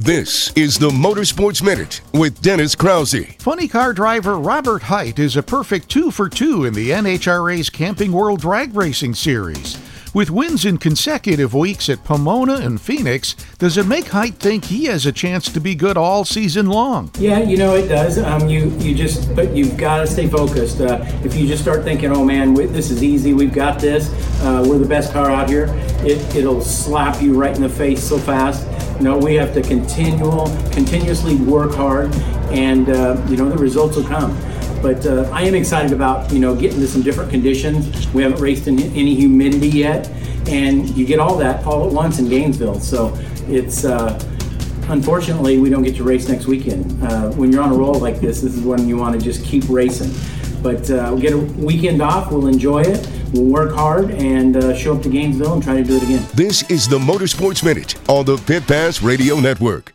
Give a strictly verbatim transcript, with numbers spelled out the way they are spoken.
This is the Motorsports Minute with Dennis Krause. Funny car driver Robert Hight is a perfect two for two in the N H R A's Camping World Drag Racing Series. With wins in consecutive weeks at Pomona and Phoenix, does it make Hight think he has a chance to be good all season long? Yeah, you know it does. Um, you you just, but you've got to stay focused. Uh, if you just start thinking, oh man, we, this is easy, we've got this, uh, we're the best car out here, it, it'll slap you right in the face so fast. No, we have to continual, continuously work hard, and uh, you know the results will come. But uh, I am excited about you know getting to some different conditions. We haven't raced in any humidity yet, and you get all that all at once in Gainesville. So it's uh, unfortunately we don't get to race next weekend. Uh, when you're on a roll like this, this is when you want to just keep racing. But uh, we'll get a weekend off. We'll enjoy it. We'll work hard and uh, show up to Gainesville and try to do it again. This is the Motorsports Minute on the Pit Pass Radio Network.